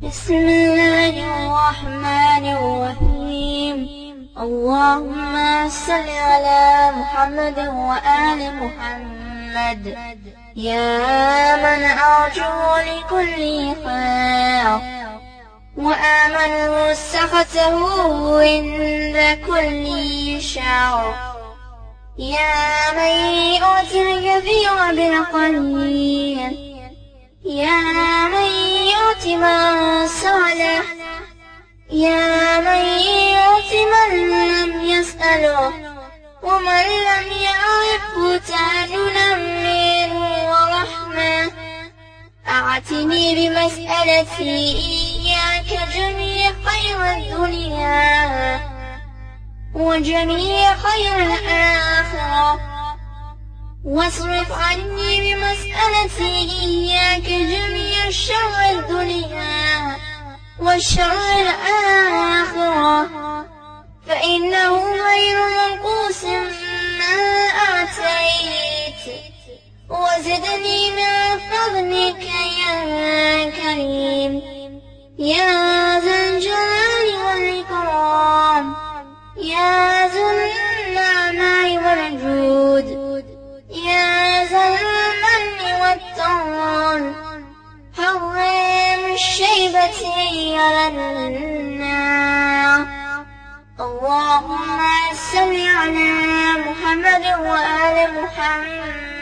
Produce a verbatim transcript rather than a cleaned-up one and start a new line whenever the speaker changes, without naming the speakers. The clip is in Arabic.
بسم الله الرحمن الرحيم. اللهم صل على محمد وآل محمد. يا من أرجو لكل خير وآمن سخطه عند كل شر. يا من يؤتي الكثير بالقليل. يا من يؤتي من سأله. يا من يؤتي من لم يسأله ومن لم يعرفه تعلنا منه ورحمة. أعتني بمسألتي إياك جميع خير الدنيا وجميع خير الآخرة، واصرف عني بمسألتي إياك جميع شر الدنيا والشر الآخرة، فإنه غير منقوص ما أعطيت. وزدني من فضلك يا كريم يا ذا الجلال والإكرام يا ذا النعماء والجود يا ذا المن والطول. حرم الشيبة على النار. اللهم صل على محمد وآل محمد.